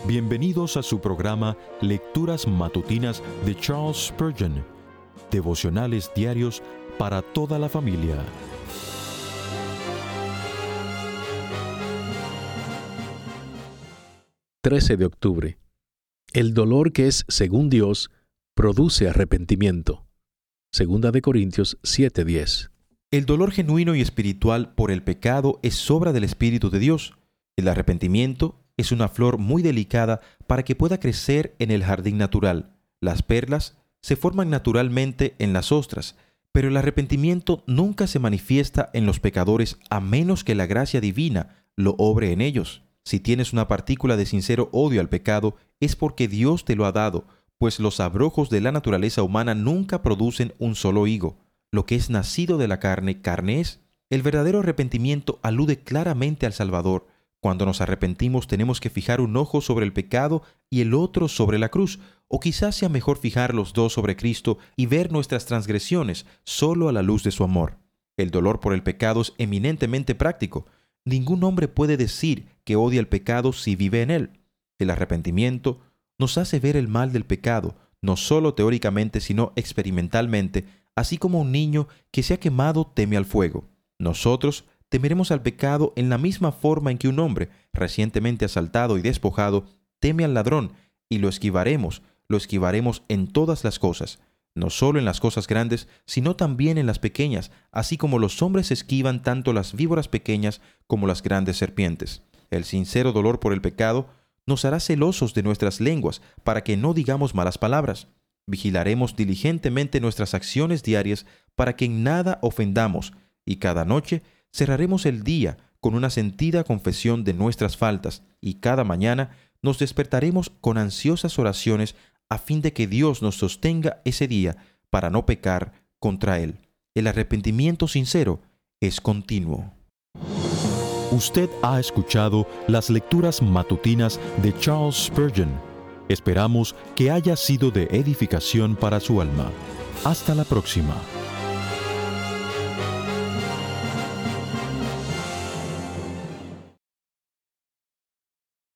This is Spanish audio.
Bienvenidos a su programa Lecturas Matutinas de Charles Spurgeon, devocionales diarios para toda la familia. De octubre. El dolor que es según Dios produce arrepentimiento. 2 Corintios 7:10. El dolor genuino y espiritual por el pecado es obra del Espíritu de Dios. El arrepentimiento es una flor muy delicada para que pueda crecer en el jardín natural. Las perlas se forman naturalmente en las ostras, pero el arrepentimiento nunca se manifiesta en los pecadores a menos que la gracia divina lo obre en ellos. Si tienes una partícula de sincero odio al pecado, es porque Dios te lo ha dado, pues los abrojos de la naturaleza humana nunca producen un solo higo. Lo que es nacido de la carne, carne es. El verdadero arrepentimiento alude claramente al Salvador. Cuando nos arrepentimos tenemos que fijar un ojo sobre el pecado y el otro sobre la cruz, o quizás sea mejor fijar los dos sobre Cristo y ver nuestras transgresiones solo a la luz de su amor. El dolor por el pecado es eminentemente práctico. Ningún hombre puede decir que odia el pecado si vive en él. El arrepentimiento nos hace ver el mal del pecado, no solo teóricamente sino experimentalmente, así como un niño que se ha quemado teme al fuego. Nosotros temeremos al pecado en la misma forma en que un hombre, recientemente asaltado y despojado, teme al ladrón, y lo esquivaremos en todas las cosas, no solo en las cosas grandes, sino también en las pequeñas, así como los hombres esquivan tanto las víboras pequeñas como las grandes serpientes. El sincero dolor por el pecado nos hará celosos de nuestras lenguas para que no digamos malas palabras. Vigilaremos diligentemente nuestras acciones diarias para que en nada ofendamos, y cada noche cerraremos el día con una sentida confesión de nuestras faltas, y cada mañana nos despertaremos con ansiosas oraciones a fin de que Dios nos sostenga ese día para no pecar contra Él. El arrepentimiento sincero es continuo. Usted ha escuchado las lecturas matutinas de Charles Spurgeon. Esperamos que haya sido de edificación para su alma. Hasta la próxima.